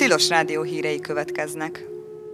Tilos Rádió hírei következnek.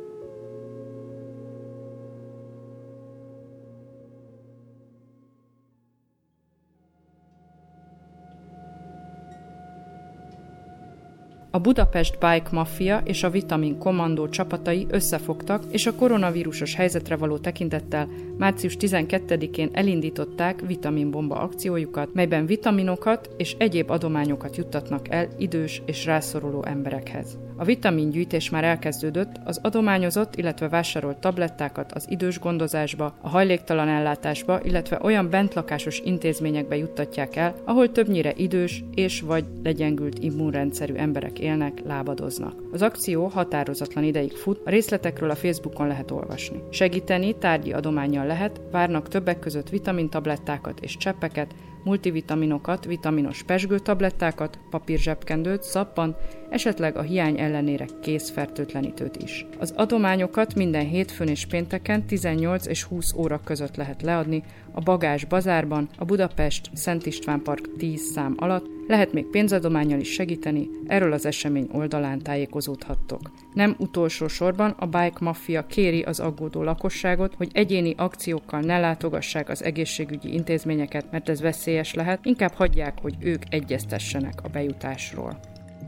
A Budapest Bike Mafia és a Vitamin Kommandó csapatai összefogtak, és a koronavírusos helyzetre való tekintettel március 12-én elindították vitaminbomba akciójukat, melyben vitaminokat és egyéb adományokat juttatnak el idős és rászoruló emberekhez. A vitamingyűjtés már elkezdődött, az adományozott, illetve vásárolt tablettákat az idős gondozásba, a hajléktalan ellátásba, illetve olyan bentlakásos intézményekbe juttatják el, ahol többnyire idős és vagy legyengült immunrendszerű emberek élnek, lábadoznak. Az akció határozatlan ideig fut, a részletekről a Facebookon lehet olvasni. Segíteni tárgyi adománnyal lehet, várnak többek között vitamintablettákat és cseppeket, multivitaminokat, vitaminos pezsgőtablettákat, papírzsebkendőt, szappant, esetleg a hiány ellenére kézfertőtlenítőt is. Az adományokat minden hétfőn és pénteken 18 és 20 óra között lehet leadni a Bagázs bazárban, a Budapest Szent István Park 10 szám alatt, lehet még pénzadománnyal is segíteni, erről az esemény oldalán tájékozódhattok. Nem utolsó sorban a Bike Mafia kéri az aggódó lakosságot, hogy egyéni akciókkal ne látogassák az egészségügyi intézményeket, mert ez veszélyes lehet, inkább hagyják, hogy ők egyeztessenek a bejutásról.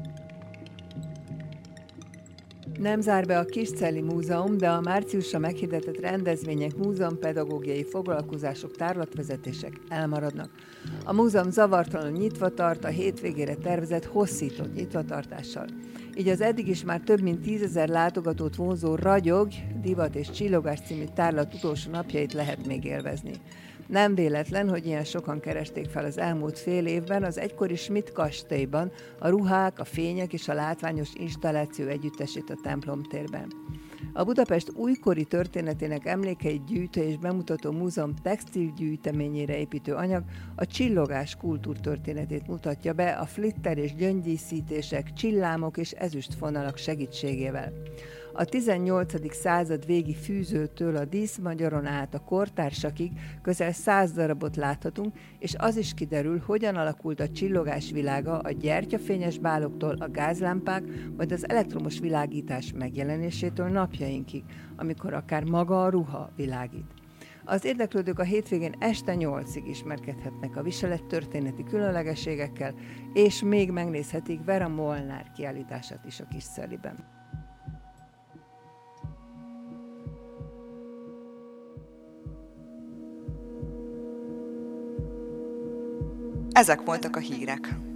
Nem zár be a Kiscelli Múzeum, de a márciusra meghirdetett rendezvények, múzeumpedagógiai foglalkozások, tárlatvezetések elmaradnak. A múzeum zavartalanul nyitva tart a hétvégére tervezett hosszított nyitvatartással. Így az eddig is már több mint 10 000 látogatót vonzó Ragyog, Divat és Csillogás című tárlat utolsó napjait lehet még élvezni. Nem véletlen, hogy ilyen sokan keresték fel az elmúlt fél évben az egykori Schmidt kastélyban a ruhák, a fények és a látványos installáció együttesét a templomtérben. A Budapest újkori történetének emlékeit gyűjtő és bemutató múzeum textilgyűjteményére építő anyag a csillogás kultúrtörténetét mutatja be a flitter és gyöngydíszítések, csillámok és ezüstfonalak segítségével. A 18. század végi fűzőtől a díszmagyaron át a kortársakig közel 100 darabot láthatunk, és az is kiderül, hogyan alakult a csillogás világa a gyertyafényes báloktól a gázlámpák, majd az elektromos világítás megjelenésétől napjainkig, amikor akár maga a ruha világít. Az érdeklődők a hétvégén este 8-ig ismerkedhetnek a viselet történeti különlegességekkel, és még megnézhetik Vera Molnár kiállítását is a Kiscelliben. Ezek voltak a hírek.